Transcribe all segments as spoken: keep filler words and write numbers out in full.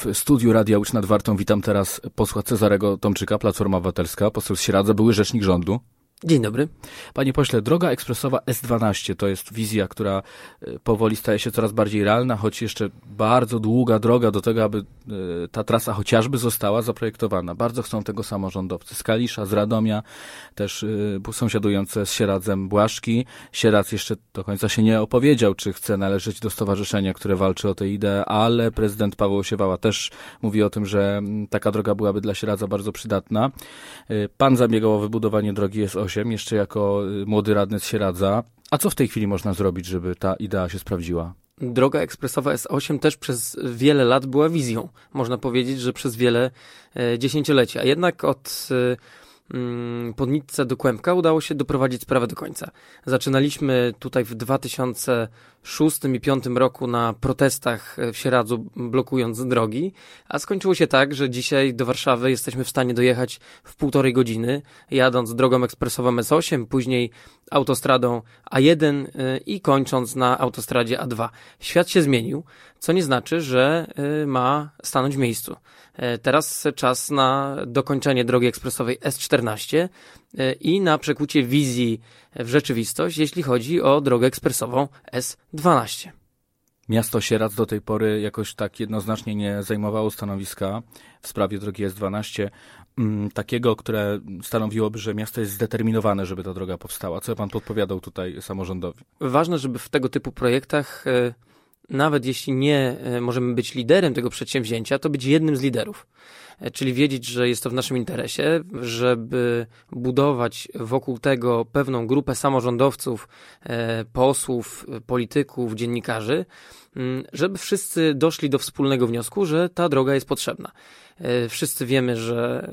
W studiu Radia Łódź nad Wartą witam teraz posła Cezarego Tomczyka, Platforma Obywatelska, poseł z Sieradza, były rzecznik rządu. Dzień dobry. Panie pośle, droga ekspresowa S dwanaście to jest wizja, która powoli staje się coraz bardziej realna, choć jeszcze bardzo długa droga do tego, aby ta trasa chociażby została zaprojektowana. Bardzo chcą tego samorządowcy z Kalisza, z Radomia, też sąsiadujące z Sieradzem Błaszki. Sieradz jeszcze do końca się nie opowiedział, czy chce należeć do stowarzyszenia, które walczy o tę ideę, ale prezydent Paweł Osiewała też mówi o tym, że taka droga byłaby dla Sieradza bardzo przydatna. Pan zabiegał o wybudowanie drogi S osiem. Jeszcze jako młody radny z Sieradza. A co w tej chwili można zrobić, żeby ta idea się sprawdziła? Droga ekspresowa S osiem też przez wiele lat była wizją. Można powiedzieć, że przez wiele e, dziesięcioleci. A jednak od e, Podnicy do Kłębka udało się doprowadzić sprawę do końca. Zaczynaliśmy tutaj w dwa tysiące szóstym i dwa tysiące piątym roku na protestach w Sieradzu, blokując drogi, a skończyło się tak, że dzisiaj do Warszawy jesteśmy w stanie dojechać w półtorej godziny, jadąc drogą ekspresową S osiem, później autostradą A jeden i kończąc na autostradzie A dwa. Świat się zmienił, co nie znaczy, że ma stanąć w miejscu. Teraz czas na dokończenie drogi ekspresowej S czternaście i na przekucie wizji w rzeczywistość, jeśli chodzi o drogę ekspresową S dwanaście. Miasto Sieradz do tej pory jakoś tak jednoznacznie nie zajmowało stanowiska w sprawie drogi S dwanaście, takiego, które stanowiłoby, że miasto jest zdeterminowane, żeby ta droga powstała. Co pan podpowiadał tutaj samorządowi? Ważne, żeby w tego typu projektach, nawet jeśli nie możemy być liderem tego przedsięwzięcia, to być jednym z liderów. Czyli wiedzieć, że jest to w naszym interesie, żeby budować wokół tego pewną grupę samorządowców, posłów, polityków, dziennikarzy, żeby wszyscy doszli do wspólnego wniosku, że ta droga jest potrzebna. Wszyscy wiemy, że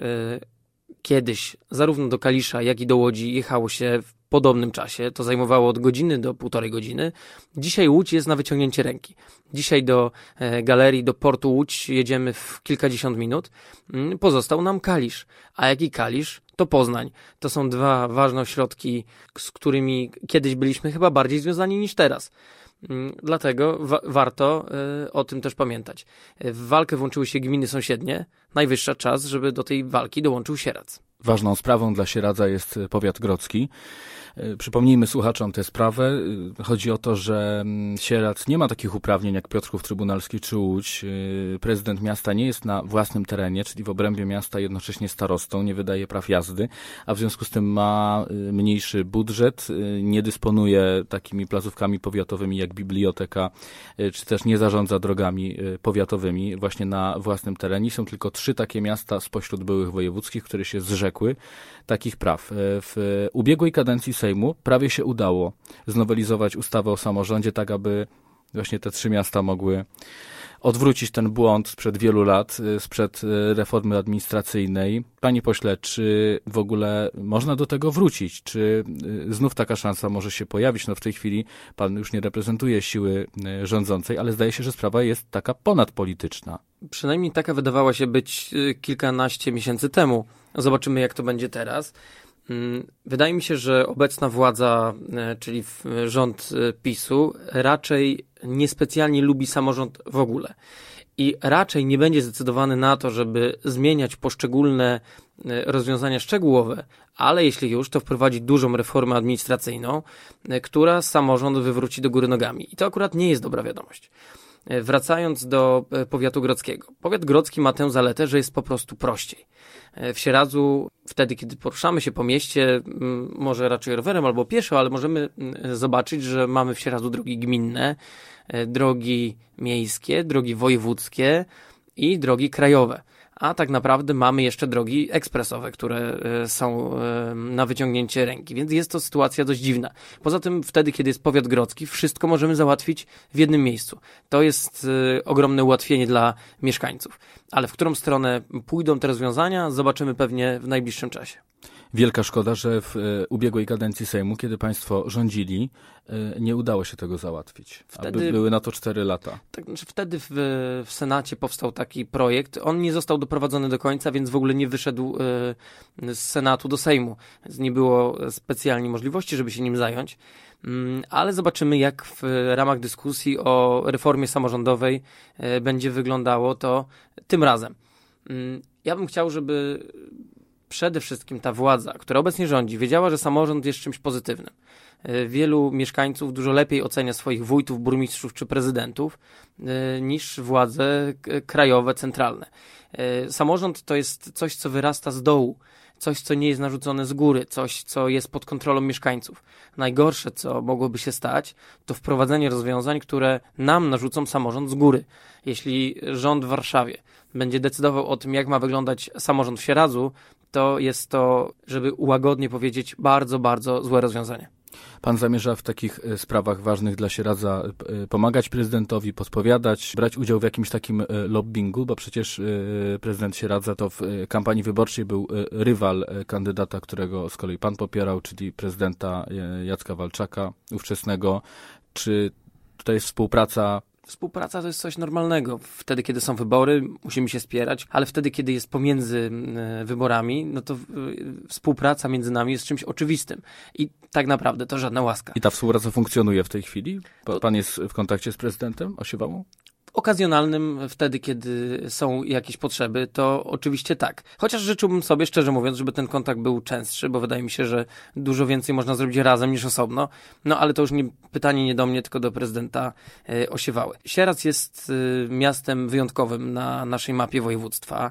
kiedyś zarówno do Kalisza, jak i do Łodzi jechało się w podobnym czasie. To zajmowało od godziny do półtorej godziny. Dzisiaj Łódź jest na wyciągnięcie ręki. Dzisiaj do e, galerii, do portu Łódź jedziemy w kilkadziesiąt minut. Pozostał nam Kalisz. A jaki Kalisz? To Poznań. To są dwa ważne ośrodki, z którymi kiedyś byliśmy chyba bardziej związani niż teraz. Dlatego wa- warto y, o tym też pamiętać. W walkę włączyły się gminy sąsiednie. Najwyższy czas, żeby do tej walki dołączył Sieradz. Ważną sprawą dla Sieradza jest powiat grodzki. Przypomnijmy słuchaczom tę sprawę. Chodzi o to, że Sieradz nie ma takich uprawnień jak Piotrków Trybunalski czy Łódź. Prezydent miasta nie jest na własnym terenie, czyli w obrębie miasta jednocześnie starostą, nie wydaje praw jazdy, a w związku z tym ma mniejszy budżet, nie dysponuje takimi placówkami powiatowymi jak biblioteka, czy też nie zarządza drogami powiatowymi właśnie na własnym terenie. Są tylko trzy takie miasta spośród byłych wojewódzkich, które się zrzekły takich praw. W ubiegłej kadencji Sejmu prawie się udało znowelizować ustawę o samorządzie tak, aby właśnie te trzy miasta mogły odwrócić ten błąd sprzed wielu lat, sprzed reformy administracyjnej. Panie pośle, czy w ogóle można do tego wrócić? Czy znów taka szansa może się pojawić? No w tej chwili pan już nie reprezentuje siły rządzącej, ale zdaje się, że sprawa jest taka ponadpolityczna. Przynajmniej taka wydawała się być kilkanaście miesięcy temu. Zobaczymy, jak to będzie teraz. Wydaje mi się, że obecna władza, czyli rząd PiSu, raczej niespecjalnie lubi samorząd w ogóle. I raczej nie będzie zdecydowany na to, żeby zmieniać poszczególne rozwiązania szczegółowe, ale jeśli już, to wprowadzić dużą reformę administracyjną, która samorząd wywróci do góry nogami. I to akurat nie jest dobra wiadomość. Wracając do powiatu grodzkiego. Powiat grodzki ma tę zaletę, że jest po prostu prościej. W Sieradzu, wtedy kiedy poruszamy się po mieście, może raczej rowerem albo pieszo, ale możemy zobaczyć, że mamy w Sieradzu drogi gminne, drogi miejskie, drogi wojewódzkie i drogi krajowe. A tak naprawdę mamy jeszcze drogi ekspresowe, które są na wyciągnięcie ręki, więc jest to sytuacja dość dziwna. Poza tym wtedy, kiedy jest powiat grodzki, wszystko możemy załatwić w jednym miejscu. To jest ogromne ułatwienie dla mieszkańców. Ale w którą stronę pójdą te rozwiązania, zobaczymy pewnie w najbliższym czasie. Wielka szkoda, że w ubiegłej kadencji Sejmu, kiedy państwo rządzili, nie udało się tego załatwić. Wtedy aby były na to cztery lata. Tak, znaczy wtedy w, w Senacie powstał taki projekt. On nie został doprowadzony do końca, więc w ogóle nie wyszedł z Senatu do Sejmu. Więc nie było specjalnie możliwości, żeby się nim zająć. ale zobaczymy, jak w ramach dyskusji o reformie samorządowej będzie wyglądało to tym razem. Ja bym chciał, żeby przede wszystkim ta władza, która obecnie rządzi, wiedziała, że samorząd jest czymś pozytywnym. Wielu mieszkańców dużo lepiej ocenia swoich wójtów, burmistrzów czy prezydentów niż władze krajowe, centralne. Samorząd to jest coś, co wyrasta z dołu, coś, co nie jest narzucone z góry, coś, co jest pod kontrolą mieszkańców. Najgorsze, co mogłoby się stać, to wprowadzenie rozwiązań, które nam narzucą samorząd z góry. Jeśli rząd w Warszawie będzie decydował o tym, jak ma wyglądać samorząd w Sieradzu, to jest to, żeby łagodnie powiedzieć, bardzo, bardzo złe rozwiązanie. Pan zamierza w takich sprawach ważnych dla Sieradza pomagać prezydentowi, podpowiadać, brać udział w jakimś takim lobbingu, bo przecież prezydent Sieradza to w kampanii wyborczej był rywal kandydata, którego z kolei pan popierał, czyli prezydenta Jacka Walczaka, ówczesnego. Czy tutaj jest współpraca? Współpraca to jest coś normalnego. Wtedy, kiedy są wybory, musimy się wspierać, ale wtedy, kiedy jest pomiędzy wyborami, no to współpraca między nami jest czymś oczywistym. I tak naprawdę to żadna łaska. I ta współpraca funkcjonuje w tej chwili? Pan jest w kontakcie z prezydentem Osiewałą? Okazjonalnym, wtedy, kiedy są jakieś potrzeby, to oczywiście tak. Chociaż życzyłbym sobie, szczerze mówiąc, żeby ten kontakt był częstszy, bo wydaje mi się, że dużo więcej można zrobić razem niż osobno. No ale to już nie, pytanie nie do mnie, tylko do prezydenta e, Osiewały. Sieradz jest e, miastem wyjątkowym na naszej mapie województwa.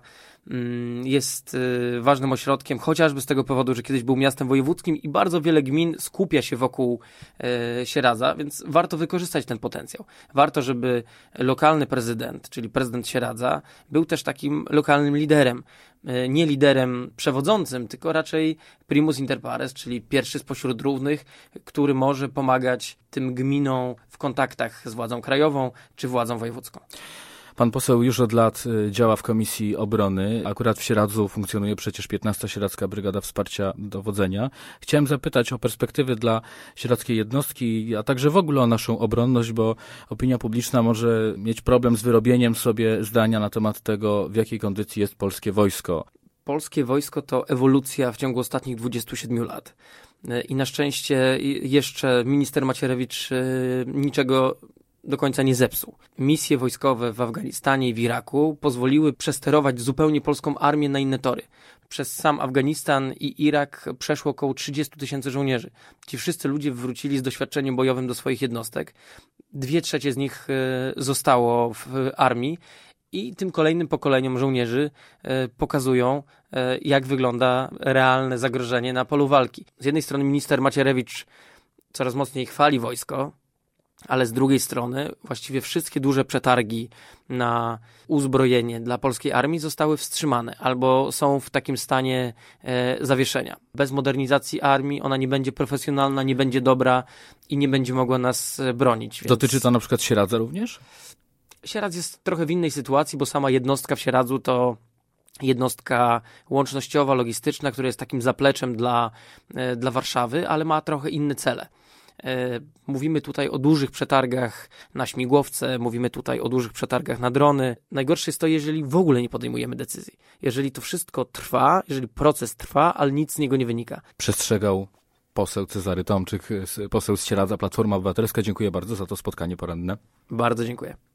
Jest ważnym ośrodkiem, chociażby z tego powodu, że kiedyś był miastem wojewódzkim i bardzo wiele gmin skupia się wokół e, Sieradza, więc warto wykorzystać ten potencjał. Warto, żeby lokalny prezydent, czyli prezydent Sieradza, był też takim lokalnym liderem. E, nie liderem przewodzącym, tylko raczej primus inter pares, czyli pierwszy spośród równych, który może pomagać tym gminom w kontaktach z władzą krajową czy władzą wojewódzką. Pan poseł już od lat działa w Komisji Obrony. Akurat w Sieradzu funkcjonuje przecież piętnasta Sieradzka Brygada Wsparcia Dowodzenia. Chciałem zapytać o perspektywy dla sieradzkiej jednostki, a także w ogóle o naszą obronność, bo opinia publiczna może mieć problem z wyrobieniem sobie zdania na temat tego, w jakiej kondycji jest polskie wojsko. Polskie wojsko to ewolucja w ciągu ostatnich dwudziestu siedmiu lat. I na szczęście jeszcze minister Macierewicz niczego do końca nie zepsuł. Misje wojskowe w Afganistanie i w Iraku pozwoliły przesterować zupełnie polską armię na inne tory. Przez sam Afganistan i Irak przeszło około trzydziestu tysięcy żołnierzy. Ci wszyscy ludzie wrócili z doświadczeniem bojowym do swoich jednostek. Dwie trzecie z nich zostało w armii i tym kolejnym pokoleniom żołnierzy pokazują, jak wygląda realne zagrożenie na polu walki. Z jednej strony minister Macierewicz coraz mocniej chwali wojsko, ale z drugiej strony właściwie wszystkie duże przetargi na uzbrojenie dla polskiej armii zostały wstrzymane albo są w takim stanie e, zawieszenia. Bez modernizacji armii ona nie będzie profesjonalna, nie będzie dobra i nie będzie mogła nas bronić. Więc... Dotyczy to na przykład Sieradza również? Sieradz jest trochę w innej sytuacji, bo sama jednostka w Sieradzu to jednostka łącznościowa, logistyczna, która jest takim zapleczem dla, e, dla Warszawy, ale ma trochę inne cele. Mówimy tutaj o dużych przetargach na śmigłowce, mówimy tutaj o dużych przetargach na drony. Najgorsze jest to, jeżeli w ogóle nie podejmujemy decyzji. Jeżeli to wszystko trwa, jeżeli proces trwa, ale nic z niego nie wynika. Przestrzegał poseł Cezary Tomczyk, poseł z Sieradza, Platforma Obywatelska. Dziękuję bardzo za to spotkanie poranne. Bardzo dziękuję.